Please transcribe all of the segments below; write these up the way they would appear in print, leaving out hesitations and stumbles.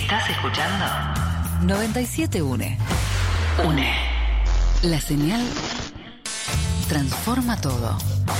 Estás escuchando 97.1. UNE. La señal transforma todo.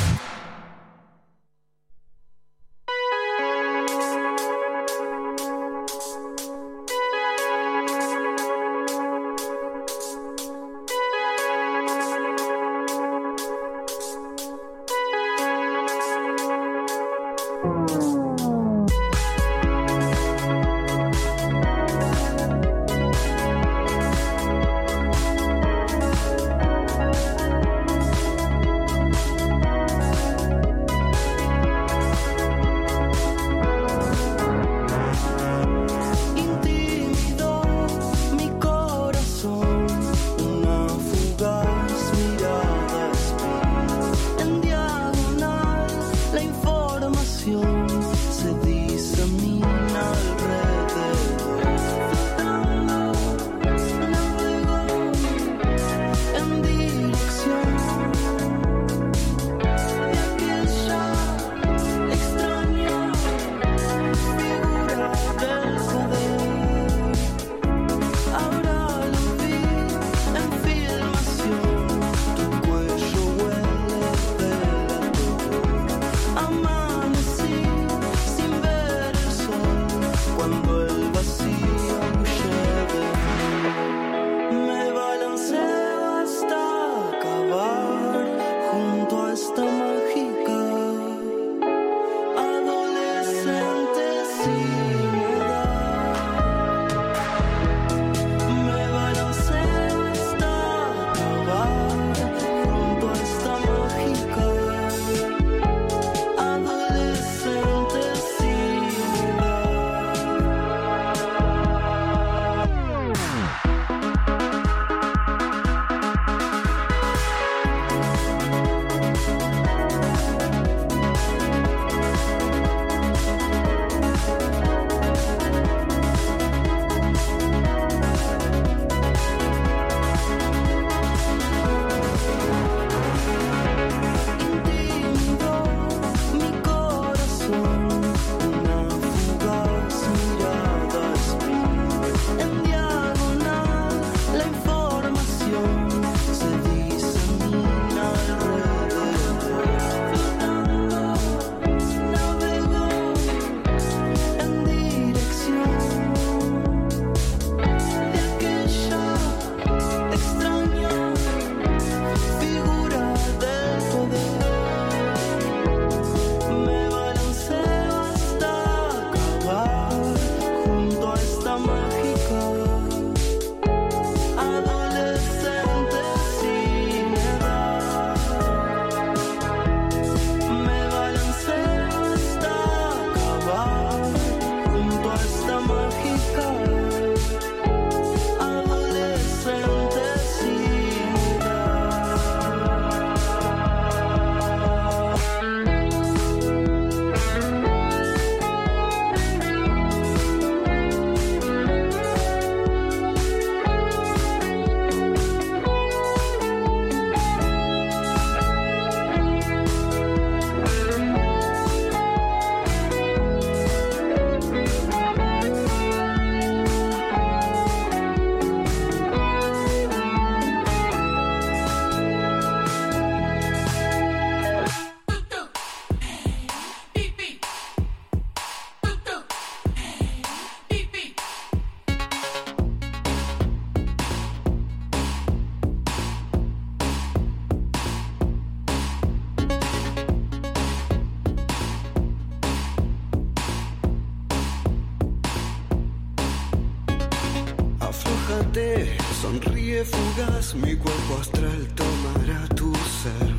Sonríe fugaz, mi cuerpo astral tomará tu ser.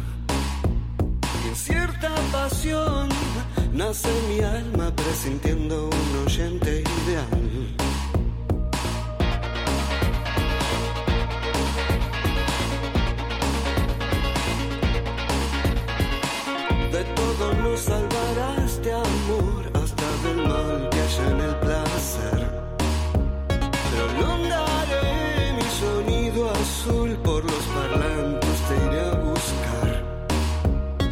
Y en cierta pasión nace mi alma presintiendo un oyente ideal. De todo nos salvarás de amor, hasta del mal que haya en el placer. Prolongaré mi sonido azul por los parlantes, te iré a buscar.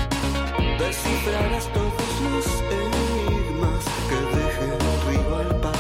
Descifrarás todos los enigmas que deje el río al pasar.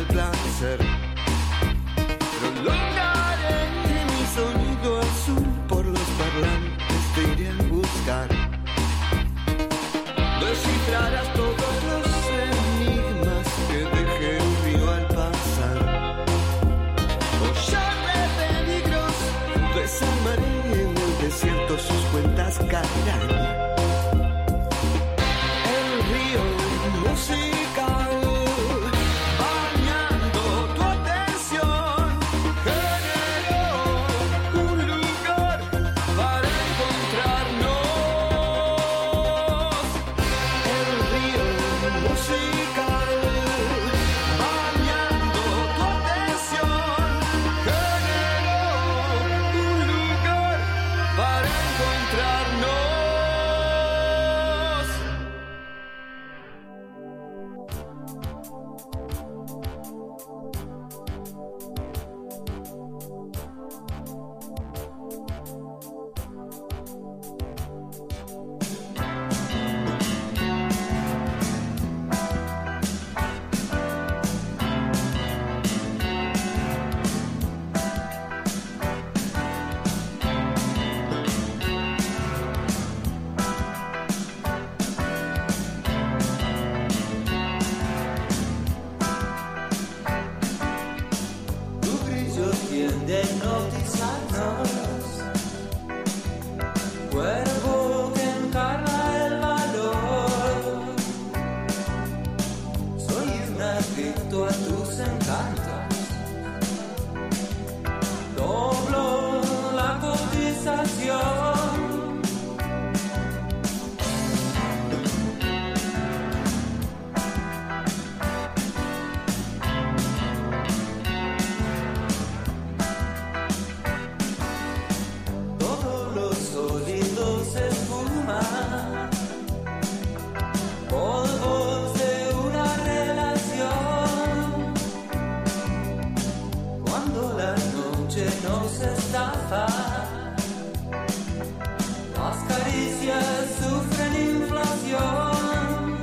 el placer. Prolongaré mi sonido azul por los parlantes, te iré a buscar. Descifrarás todos los enigmas que dejé el río al pasar. Hollar de peligros, desarmaré en el desierto, sus cuentas caerán. El río musical, bañando tu atención, generó un lugar para encontrarnos. El río musical, bañando tu atención, generó un lugar para encontrarnos. Tu brillo tiende a hipnotizarnos, cuerpo que encarna el valor. Soy un adicto a tus encantos, doblo la cotización. Todos los sólidos se esfuman, polvos de una relación. Cuando la noche nos estafa, las caricias sufren inflación.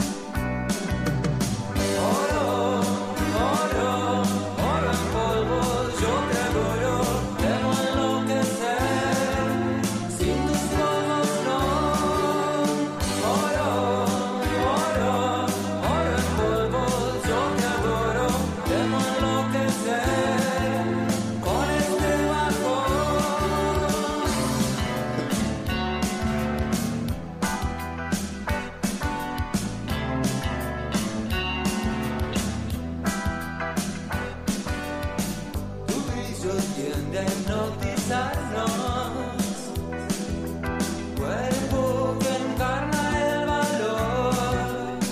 Oro, oro, oro en polvo, yo te adoro, temo enloquecer. Sin tus ojos no. Oro, oro, oro en polvo, yo te adoro, temo enloquecer. Con este bajón. Tu brillo tiende a hipnotizarnos, cuerpo que encarna el valor.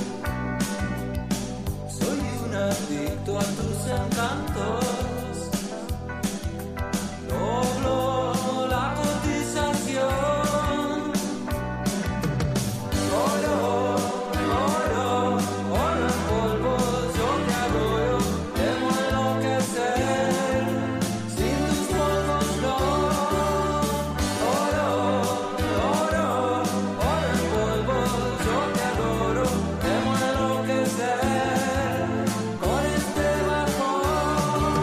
Soy un adicto a tus encantos, doblo la cotización. Oro, oro, oro en polvo, yo te adoro, temo enloquecer. Sin tus polvos no. Oro, oro, oro en polvo, yo te adoro, temo enloquecer. Con este bajón.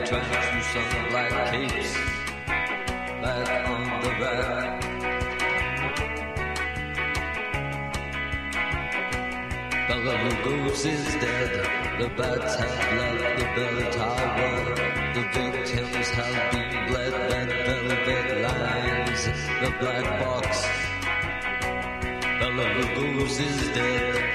tramps who some black capes back on the rack. Bela Lugosi is dead, the bats have left the bell tower, the victims have been bled, red velvet lines, the black box. Bela Lugosi is dead.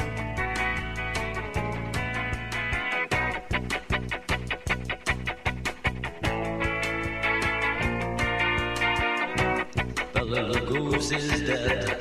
Bela Lugosi is dead.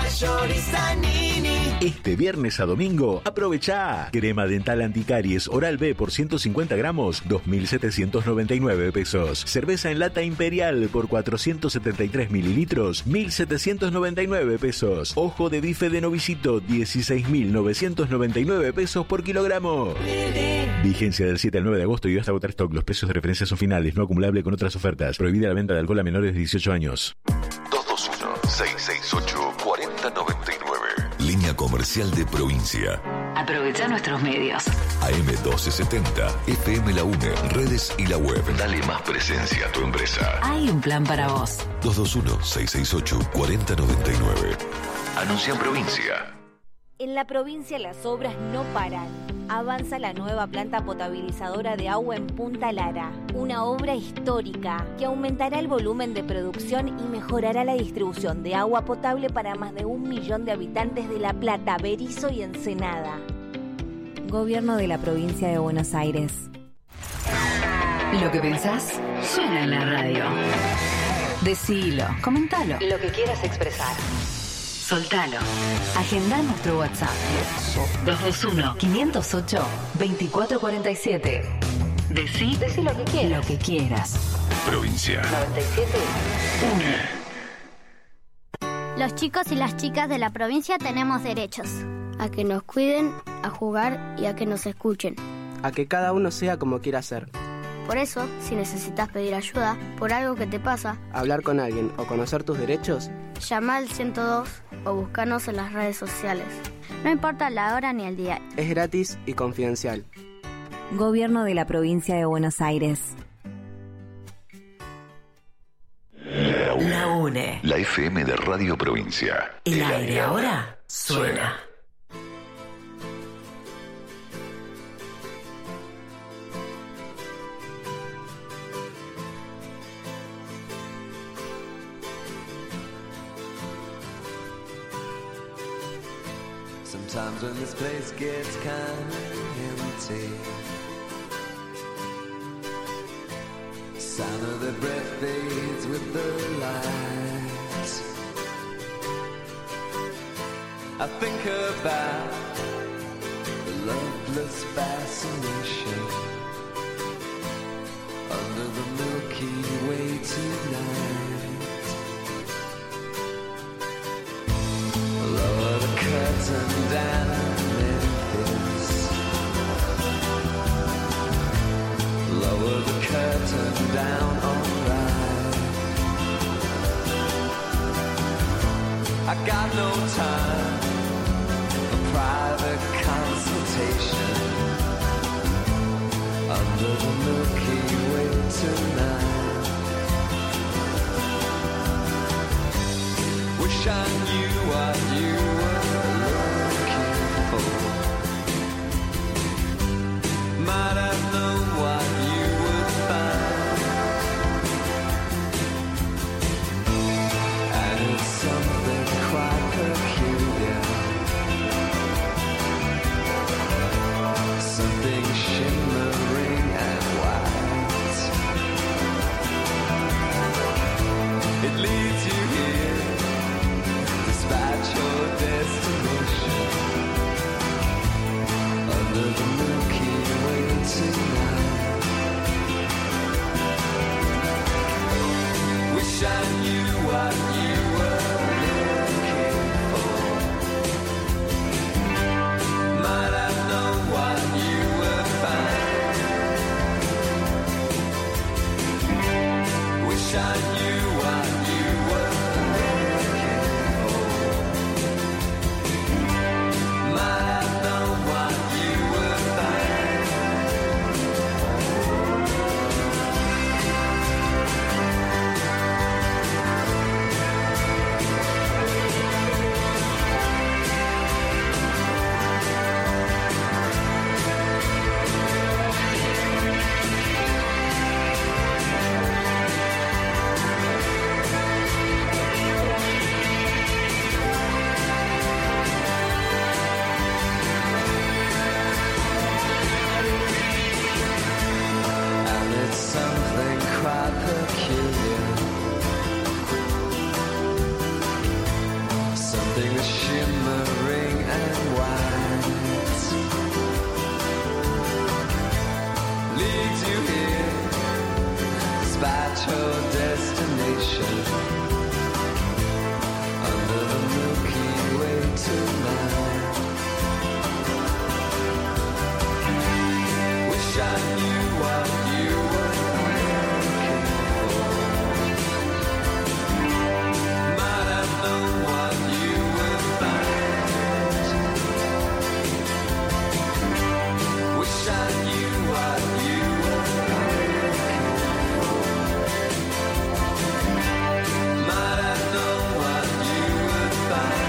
Este viernes a domingo, aprovechá. Crema dental anticaries Oral B por 150 gramos, 2.799 pesos. Cerveza en lata Imperial por 473 mililitros, 1.799 pesos. Ojo de bife de novicito, 16.999 pesos por kilogramo. Vigencia del 7 al 9 de agosto y hasta agotar stock. Los precios de referencia son finales, no acumulable con otras ofertas. Prohibida la venta de alcohol a menores de 18 años. 221-668-4099. Línea comercial de provincia. Aprovecha nuestros medios. AM1270, FM La UNE, redes y la web. Dale más presencia a tu empresa. Hay un plan para vos. 221-668-4099. Anuncia en provincia. En la provincia las obras no paran. Avanza la nueva planta potabilizadora de agua en Punta Lara, una obra histórica que aumentará el volumen de producción y mejorará la distribución de agua potable para más de 1 millón de habitantes de La Plata, Berisso y Ensenada. Gobierno de la provincia de Buenos Aires. Lo que pensás suena en la radio. Decilo, comentalo. Lo que quieras expresar. Soltalo. Agendá nuestro WhatsApp. 221-508-2447. Decí lo que quieras. Lo que quieras. Provincia 97.1. Los chicos y las chicas de la provincia tenemos derechos. A que nos cuiden, a jugar y a que nos escuchen. A que cada uno sea como quiera ser. Por eso, si necesitas pedir ayuda por algo que te pasa, hablar con alguien o conocer tus derechos, llama al 102 o búscanos en las redes sociales. No importa la hora ni el día. Es gratis y confidencial. Gobierno de la provincia de Buenos Aires. La UNE. La FM de Radio Provincia. El aire ahora suena. Sometimes when this place gets kind of empty, the sound of their breath fades with the lights. I think about the loveless fascination under the Milky Way tonight. Lower the curtain down Memphis. Lower the curtain down, alright. I got no time for private consultation under the Milky Way tonight. Wish I knew what you were looking for. Might have known what you would find. And it's something quite peculiar, something shimmering and white. It leads you here despite your destination. something shimmering and white leads you here, despite your destination, under the Milky Way tonight. Wish I knew what you were looking for. Might have known what you would find. Wish I knew what you were looking for. Might have known what you would find.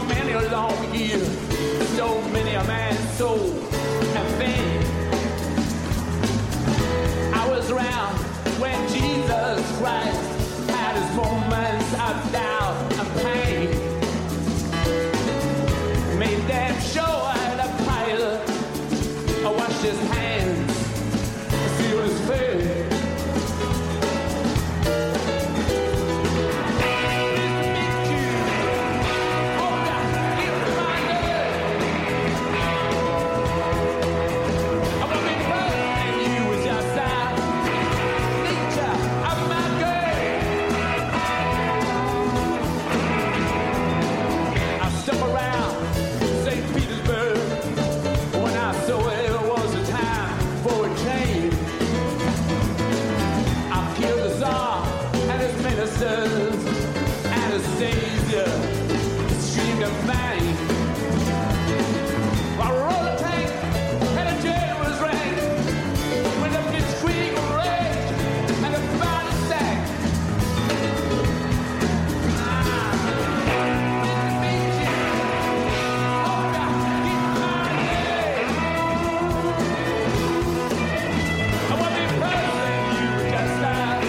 many long years, so many a man's soul and fame. I was around when Jesus Christ had his moments of doubt and pain. Made them show the pilot, I washed his hands, sealed his face. Anastasia streamed of fame. I rolled a tank and a jail was ranked. Went up this creek of rage and a body sack. I want to be perfect, you just like.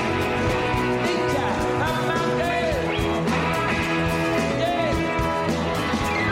I'm out there.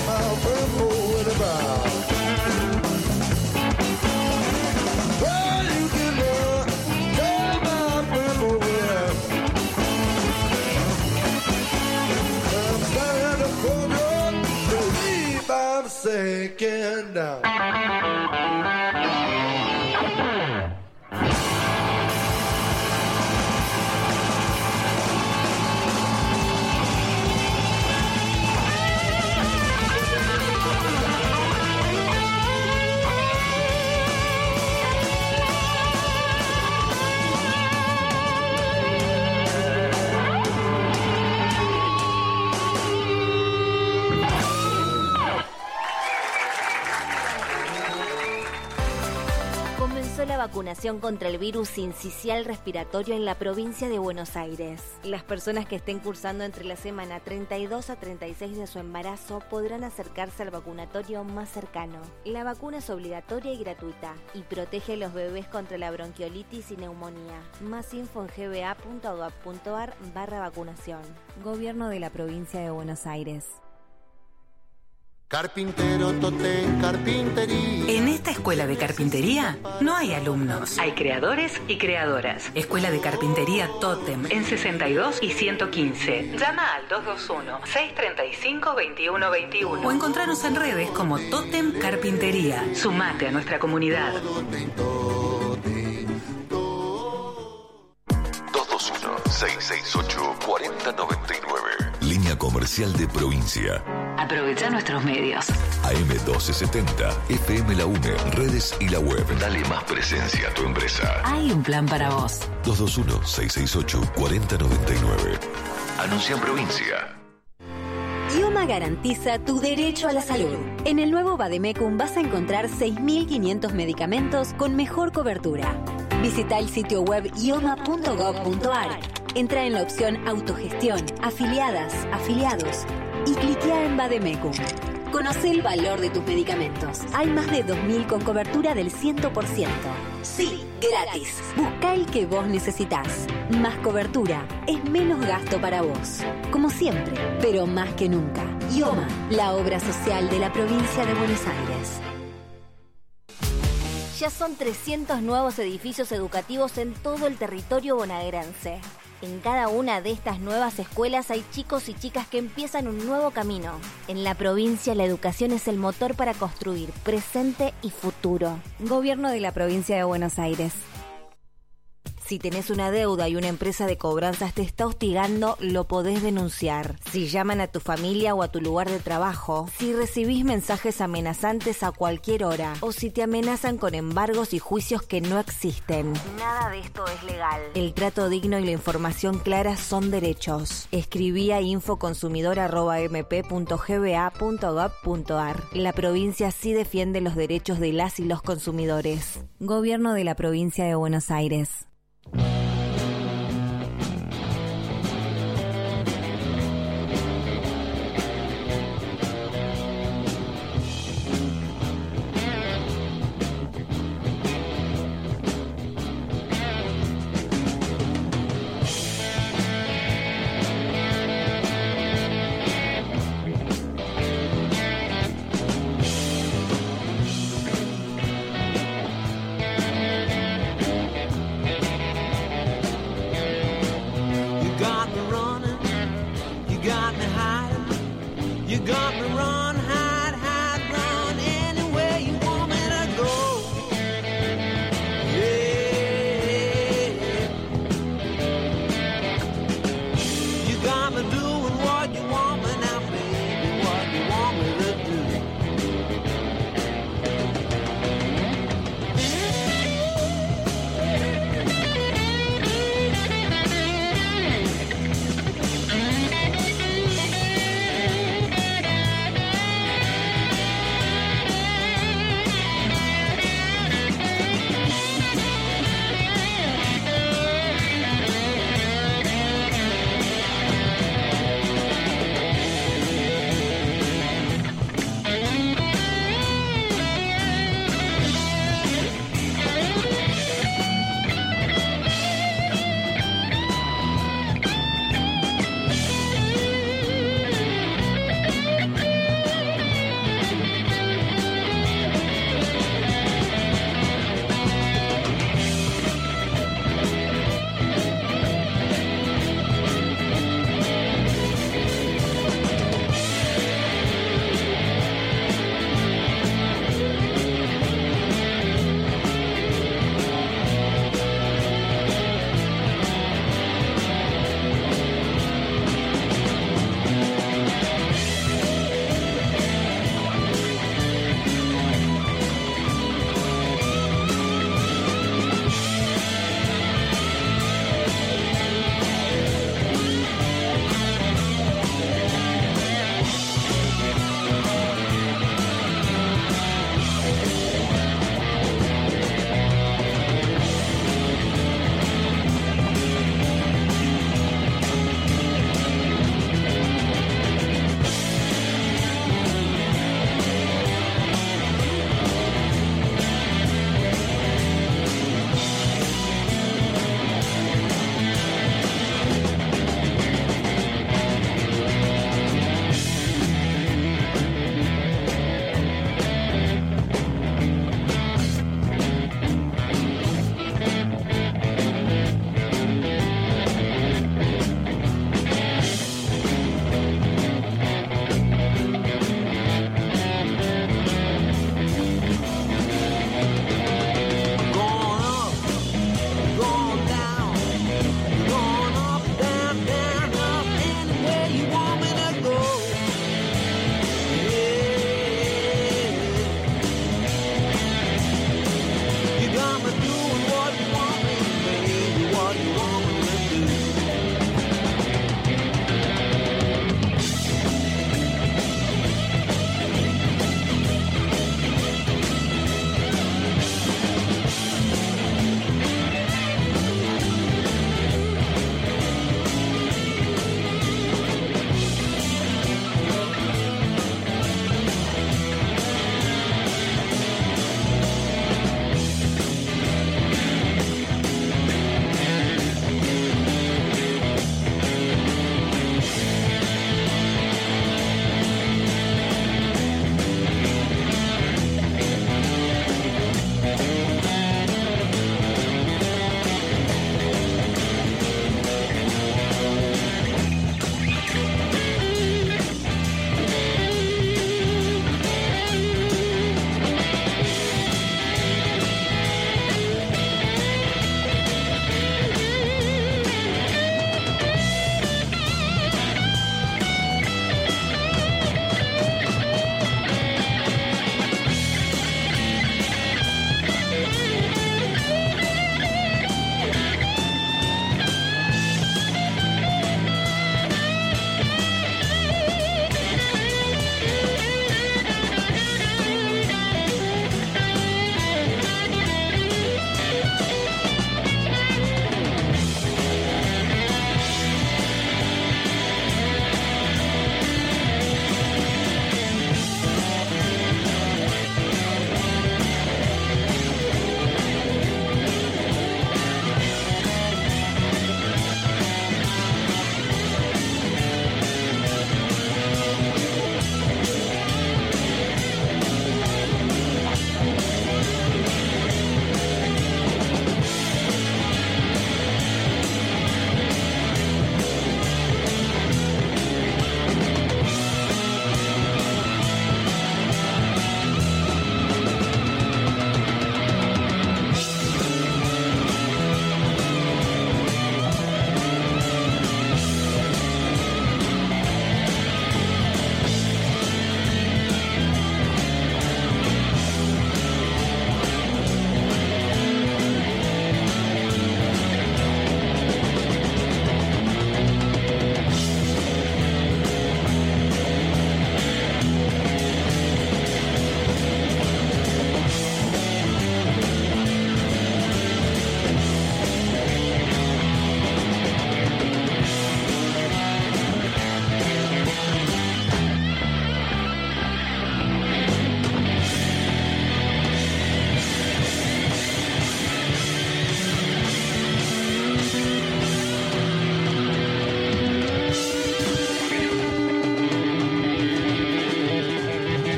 my purple with a brown. Well, you can tell my purple with I'm standing at the corner, believe I'm sinking down. La vacunación contra el virus sincicial respiratorio en la provincia de Buenos Aires. Las personas que estén cursando entre la semana 32 a 36 de su embarazo podrán acercarse al vacunatorio más cercano. La vacuna es obligatoria y gratuita y protege a los bebés contra la bronquiolitis y neumonía. Más info en gba.gov.ar/vacunación. Gobierno de la provincia de Buenos Aires. Carpintero Totem Carpintería. En esta escuela de carpintería no hay alumnos. Hay creadores y creadoras. Escuela de Carpintería Totem en 62 y 115. Llama al 221-635-2121 o encontrarnos en redes como Totem Carpintería. Sumate a nuestra comunidad. 221-668-4099. Línea comercial de provincia. Aprovecha nuestros medios. AM1270, FM La UNE, redes y la web. Dale más presencia a tu empresa. Hay un plan para vos. 221-668-4099. Anuncia en provincia. IOMA garantiza tu derecho a la salud. En el nuevo Vademecum vas a encontrar 6.500 medicamentos con mejor cobertura. Visita el sitio web ioma.gov.ar. Entra en la opción Autogestión, Afiliadas, Afiliados y cliquea en Vademecum. Conoce el valor de tus medicamentos. Hay más de 2.000 con cobertura del 100%. Sí, gratis. Busca el que vos necesitas. Más cobertura es menos gasto para vos. Como siempre, pero más que nunca. IOMA, la obra social de la provincia de Buenos Aires. Ya son 300 nuevos edificios educativos en todo el territorio bonaerense. En cada una de estas nuevas escuelas hay chicos y chicas que empiezan un nuevo camino. En la provincia la educación es el motor para construir presente y futuro. Gobierno de la provincia de Buenos Aires. Si tenés una deuda y una empresa de cobranzas te está hostigando, lo podés denunciar. Si llaman a tu familia o a tu lugar de trabajo, si recibís mensajes amenazantes a cualquier hora, o si te amenazan con embargos y juicios que no existen. Nada de esto es legal. El trato digno y la información clara son derechos. Escribí a infoconsumidor@mp.gba.gov.ar. La provincia sí defiende los derechos de las y los consumidores. Gobierno de la provincia de Buenos Aires.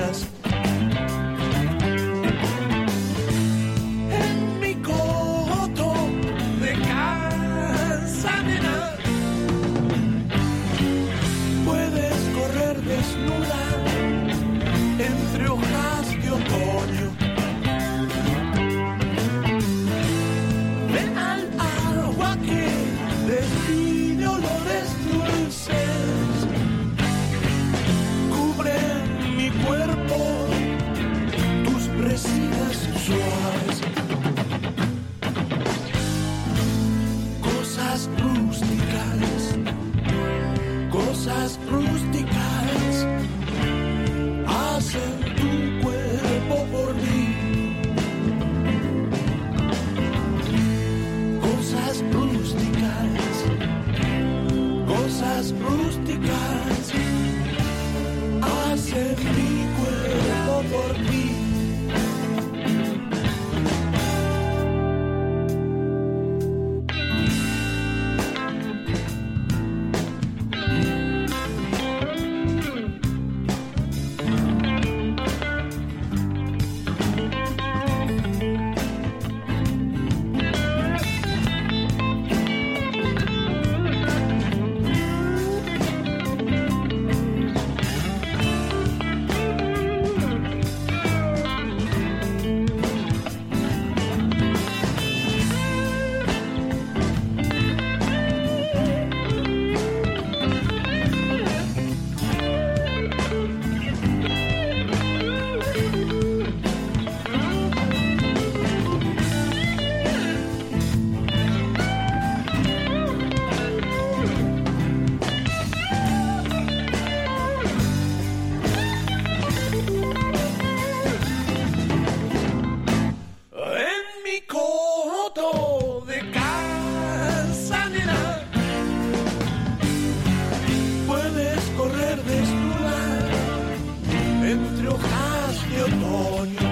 suaves. En mi coto de casa, nena, puedes correr desnuda entre hojas de otoño. Ven al agua que despide olores dulces, cubre mi cuerpo tus brezas suaves. Cosas rústicas, cosas rústicas hacen tu cuerpo por mí. Cosas rústicas, cosas rústicas hacen mi cuerpo por ti. En mi coto de casa, nena, puedes correr desnuda entre hojas de otoño.